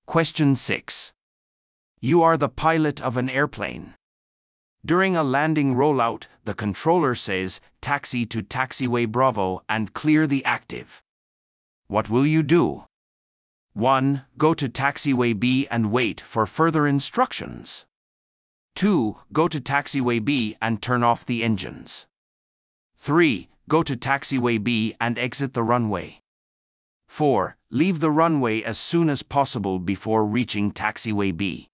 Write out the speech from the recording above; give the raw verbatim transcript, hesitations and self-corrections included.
Question six. You are the pilot of an airplane. During a landing rollout, the controller says, taxi to taxiway Bravo and clear the active. What will you do? one. Go to taxiway B and wait for further instructions. two. Go to taxiway B and turn off the engines. three. Go to taxiway B and exit the runway. four. Leave the runway as soon as possible before reaching taxiway B.